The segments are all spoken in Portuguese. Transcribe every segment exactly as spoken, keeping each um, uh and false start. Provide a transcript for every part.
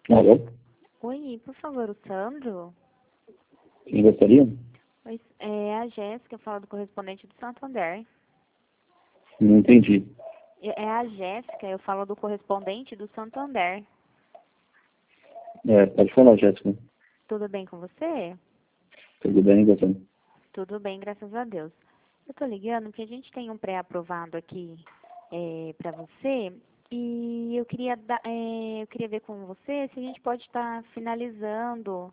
Alô? Oi, por favor, o Sandro? Quem gostaria? Oi, é a Jéssica, eu falo do correspondente do Santander. Não entendi. É é a Jéssica, eu falo do correspondente do Santander. É, pode falar, Jéssica. Tudo bem com você? Tudo bem, doutor? Tudo bem, graças a Deus. Eu tô ligando porque a gente tem um pré-aprovado aqui é, para você e eu queria, dar, é, eu queria ver com você se a gente pode estar finalizando.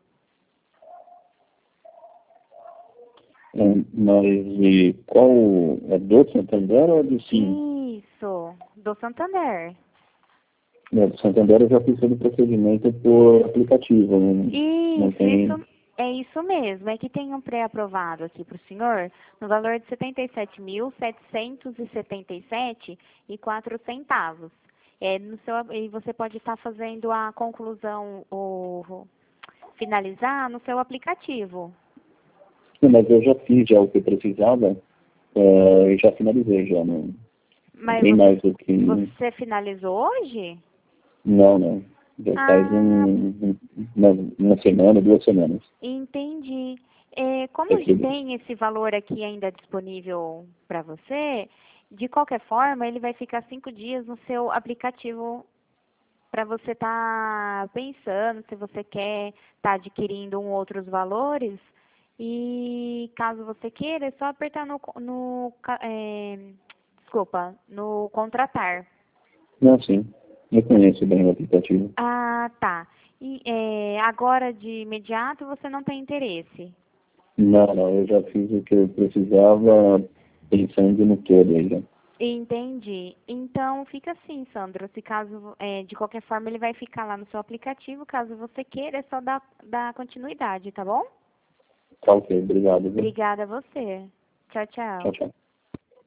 É, mas e qual é do Santander ou é do Sim? Isso, do Santander. É, do Santander eu já fiz todo o procedimento por aplicativo. Não, não Isso, tem. isso, é isso mesmo. É que tem um pré-aprovado aqui para o senhor no valor de setenta e sete mil, setecentos e setenta e sete e quatro centavos. É, no seu, e você pode estar fazendo a conclusão ou finalizar no seu aplicativo. Não, mas eu já fiz já o que eu precisava é, e já finalizei já. Não, não Mas tem você, mais o que. você finalizou hoje? Não, não. Já faz Ah, um, um- uma, uma semana, duas semanas. entendi. É, como Eu fiz. tem esse valor aqui ainda disponível para você, de qualquer forma, ele vai ficar cinco dias no seu aplicativo para você estar pensando se você quer estar adquirindo um outros valores. E caso você queira, é só apertar no, no ca- é, desculpa, no contratar. Não, sim. Eu conheço bem o aplicativo. Ah, tá. E é, agora de imediato você não tem interesse? Não, não, eu já fiz o que eu precisava pensando no todo aí, já. Entendi. Então fica assim, Sandro. Se caso, é, de qualquer forma, ele vai ficar lá no seu aplicativo. Caso você queira, é só dar, dar continuidade, tá bom? Tá ok, obrigado, viu? Obrigada a você. Tchau, Tchau, tchau. tchau.